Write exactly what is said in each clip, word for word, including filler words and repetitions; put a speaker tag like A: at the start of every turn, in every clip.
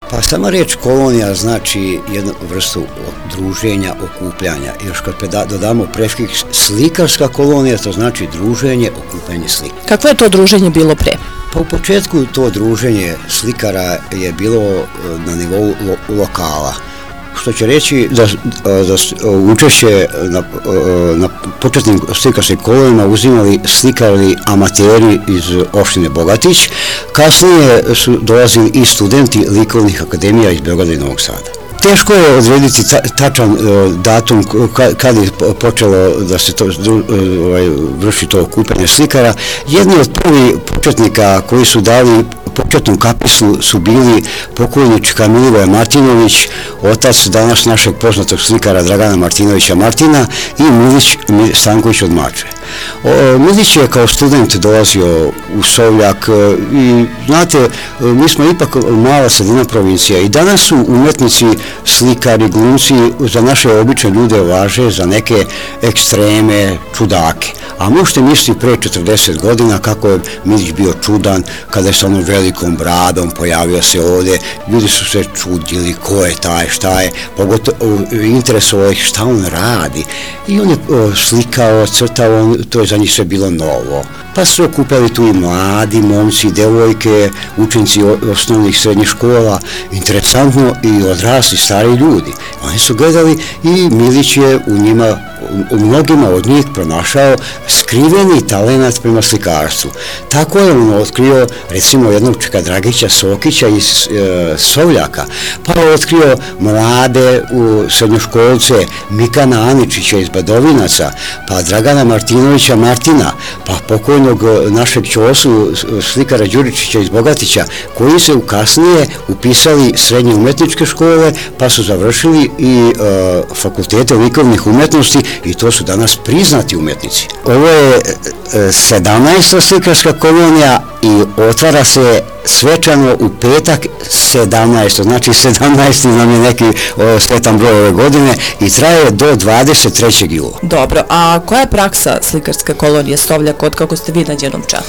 A: Pa sama riječ kolonija znači jednu vrstu druženja, okupljanja. Još kad dodamo prefiks slikarska kolonija, to znači druženje, okupljanje slika.
B: Kakvo je to druženje bilo pre?
A: Pa u početku to druženje slikara je bilo na nivou lo, lokala. Što će reći da, da učešće na, na početnim slikarskim kolonijama uzimali slikari amateri iz opštine Bogatić. Kasnije su dolazili i studenti likovnih akademija iz Beograda i Novog Sada. Teško je odrediti ta, tačan uh, datum kad je počelo da se to ovaj, vrši to okupljanje slikara. Jedni od prvih početnika koji su dali početnu kapislu su bili pokojnička Milivoje Martinović, otac danas našeg poznatog slikara Dragana Martinovića Martina i Milić Stanković od Mačve. O, Milić je kao student dolazio u Sovljak i znate, mi smo ipak mala sredina provincija i danas su umetnici, slikari, glumci za naše obične ljude važe za neke ekstreme, čudake. A možete misliti pre četrdeset godina kako je Milić bio čudan kada je sa onom velikom bradom pojavio se ovde, ljudi su se čudili ko je taj, šta je, pogotovo interesovalo ih šta on radi i on je slikao, crtao, to je za njih sve bilo novo. Pa su okupljali tu i mladi, momci, devojke, učenici osnovnih srednjih škola, interesantno i odrasli, stari ljudi. Oni su gledali i Milić je u njima, u mnogima od njih pronašao skriveni talenat prema slikarstvu. Tako je on otkrio recimo jednog Čeka Dragića Sokića iz e, Sovljaka, pa je otkrio mlade u srednjoškolce Mikana Aničića iz Badovinaca, pa Dragana Martinovića Martina, pa pokojnog našeg ćosu slikara Đuričića iz Bogatića, koji se u kasnije upisali srednje umetničke škole, pa su završili i e, fakultete likovnih umetnosti i to su danas priznati umetnici. Ovo je sedamnaesta slikarska kolonija i otvara se svečano u petak sedamnaestog znači sedamnaesti nam je neki o, svetan broj ove godine i traje do dvadeset trećeg jula.
B: Dobro, a koja je praksa slikarske kolonije Sovljak od kako ste vi na njenom čelu?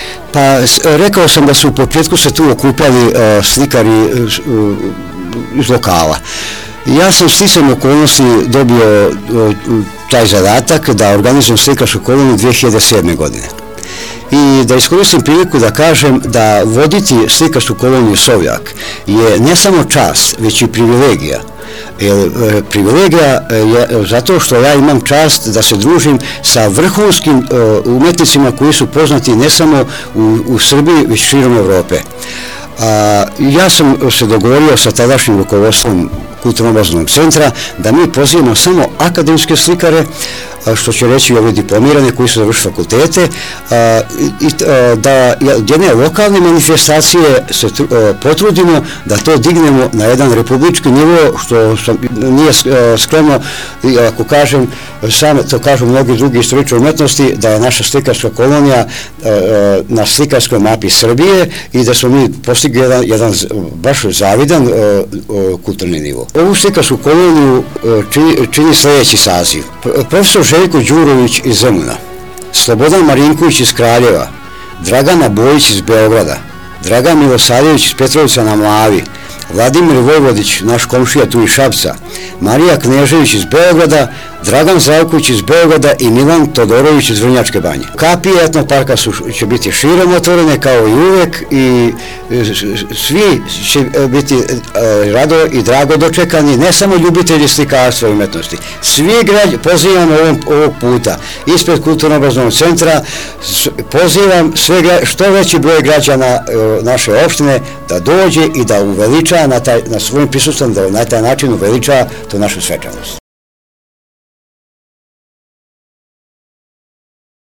A: Pa rekao sam da su u početku se tu okupljali uh, slikari uh, iz lokala. Ja sam sticajem okolnosti dobio uh, taj zadatak da organizujem slikarsku koloniju dve hiljade sedme. godine. I da iskoristim priliku da kažem da voditi slikarsku koloniju Sovjak je ne samo čast, već i privilegija. Jer, e, privilegija je zato što ja imam čast da se družim sa vrhunskim e, umetnicima koji su poznati ne samo u, u Srbiji, već širom Evrope. A, ja sam se dogovorio sa tadašnjim rukovodstvom Kulturno-obrazovnog centra da mi pozivamo samo akademske slikare, što će reći i ove diplomirane koji su završili fakultete, i da jedne lokalne manifestacije se potrudimo da to dignemo na jedan republički nivo, što nije skromno, ako kažem, sam to kažu mnogi drugi istoričari umetnosti, da je naša slikarska kolonija na slikarskoj mapi Srbije i da smo mi postigli jedan, jedan baš zavidan kulturni nivo. Ovu slikarsku koloniju čini, čini sljedeći saziv. Profesor Željko Đurović iz Zemuna, Slobodan Marinković iz Kraljeva, Dragana Bojić iz Beograda, Dragan Milosavljević iz Petrovica na Mlavi, Vladimir Vojvodić, naš komšija tu iz Šapca, Marija Knežević iz Beograda, Dragan Zavković iz Beograda i Milan Todorović iz Vrnjačke banje. Kapije etnoparka su, će biti širom otvorene kao i uvek i svi će biti rado i drago dočekani, ne samo ljubitelji slikarstva i umetnosti. Svi građani, pozivam ovog, ovog puta ispred Kulturno-obrazovnog centra, pozivam sve, što veći broj građana naše opštine da dođe i da uveliča na, taj, na svojim prisustvom, da na taj način uveliča to našu svečanost.